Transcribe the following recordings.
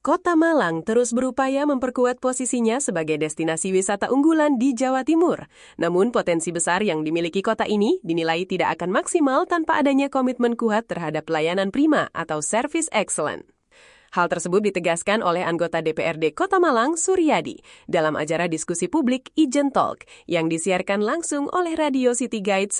Kota Malang terus berupaya memperkuat posisinya sebagai destinasi wisata unggulan di Jawa Timur. Namun potensi besar yang dimiliki kota ini dinilai tidak akan maksimal tanpa adanya komitmen kuat terhadap pelayanan prima atau service excellent. Hal tersebut ditegaskan oleh anggota DPRD Kota Malang, Suryadi, dalam acara diskusi publik Ijen Talk yang disiarkan langsung oleh Radio City Guide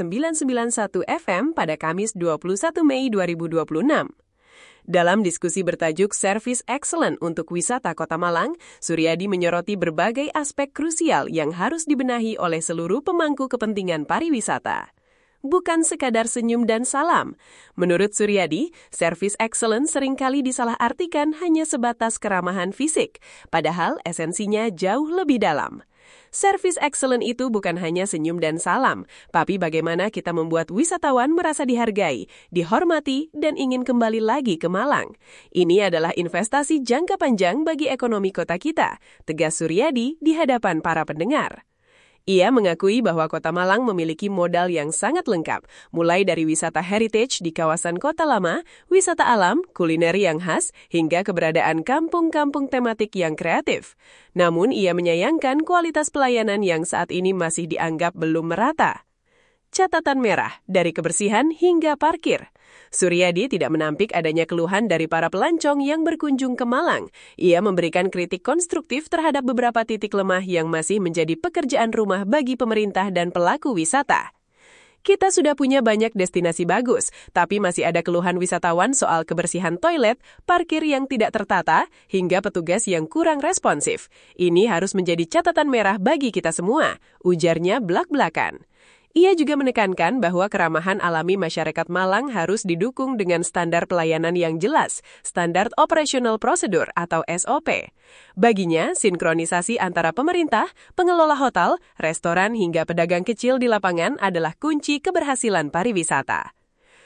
991 FM pada Kamis 21 Mei 2026. Dalam diskusi bertajuk Service Excellent untuk Wisata Kota Malang, Suryadi menyoroti berbagai aspek krusial yang harus dibenahi oleh seluruh pemangku kepentingan pariwisata. Bukan sekadar senyum dan salam. Menurut Suryadi, Service Excellent seringkali disalahartikan hanya sebatas keramahan fisik, padahal esensinya jauh lebih dalam. Service excellent itu bukan hanya senyum dan salam, tapi bagaimana kita membuat wisatawan merasa dihargai, dihormati, dan ingin kembali lagi ke Malang. Ini adalah investasi jangka panjang bagi ekonomi kota kita, tegas Suryadi di hadapan para pendengar. Ia mengakui bahwa Kota Malang memiliki modal yang sangat lengkap, mulai dari wisata heritage di kawasan Kota Lama, wisata alam, kuliner yang khas, hingga keberadaan kampung-kampung tematik yang kreatif. Namun, ia menyayangkan kualitas pelayanan yang saat ini masih dianggap belum merata. Catatan merah, dari kebersihan hingga parkir. Suryadi tidak menampik adanya keluhan dari para pelancong yang berkunjung ke Malang. Ia memberikan kritik konstruktif terhadap beberapa titik lemah yang masih menjadi pekerjaan rumah bagi pemerintah dan pelaku wisata. Kita sudah punya banyak destinasi bagus, tapi masih ada keluhan wisatawan soal kebersihan toilet, parkir yang tidak tertata, hingga petugas yang kurang responsif. Ini harus menjadi catatan merah bagi kita semua, ujarnya belak-belakan. Ia juga menekankan bahwa keramahan alami masyarakat Malang harus didukung dengan standar pelayanan yang jelas, standar operational procedure atau SOP. Baginya, sinkronisasi antara pemerintah, pengelola hotel, restoran hingga pedagang kecil di lapangan adalah kunci keberhasilan pariwisata.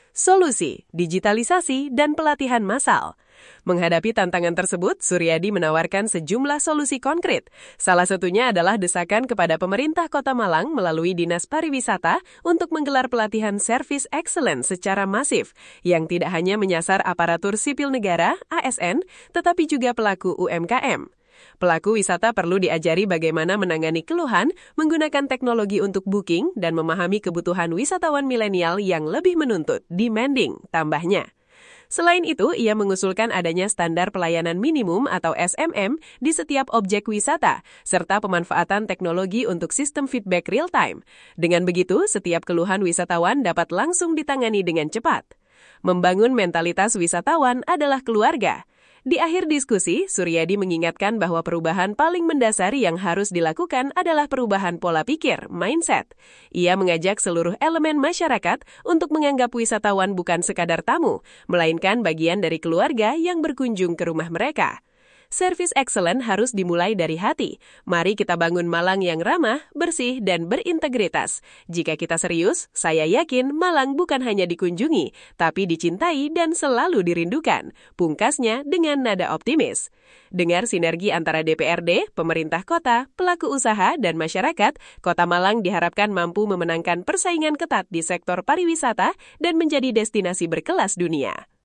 Solusi, digitalisasi, dan pelatihan massal. Menghadapi tantangan tersebut, Suryadi menawarkan sejumlah solusi konkret. Salah satunya adalah desakan kepada pemerintah Kota Malang melalui Dinas Pariwisata untuk menggelar pelatihan Service Excellent secara masif, yang tidak hanya menyasar aparatur sipil negara, ASN, tetapi juga pelaku UMKM. Pelaku wisata perlu diajari bagaimana menangani keluhan, menggunakan teknologi untuk booking, dan memahami kebutuhan wisatawan milenial yang lebih menuntut, demanding, tambahnya. Selain itu, ia mengusulkan adanya standar pelayanan minimum atau SMM di setiap objek wisata, serta pemanfaatan teknologi untuk sistem feedback real-time. Dengan begitu, setiap keluhan wisatawan dapat langsung ditangani dengan cepat. Membangun mentalitas wisatawan adalah keluarga. Di akhir diskusi, Suryadi mengingatkan bahwa perubahan paling mendasar yang harus dilakukan adalah perubahan pola pikir, mindset. Ia mengajak seluruh elemen masyarakat untuk menganggap wisatawan bukan sekadar tamu, melainkan bagian dari keluarga yang berkunjung ke rumah mereka. Service excellent harus dimulai dari hati. Mari kita bangun Malang yang ramah, bersih, dan berintegritas. Jika kita serius, saya yakin Malang bukan hanya dikunjungi, tapi dicintai dan selalu dirindukan. Pungkasnya dengan nada optimis. Dengar sinergi antara DPRD, pemerintah kota, pelaku usaha, dan masyarakat, Kota Malang diharapkan mampu memenangkan persaingan ketat di sektor pariwisata dan menjadi destinasi berkelas dunia.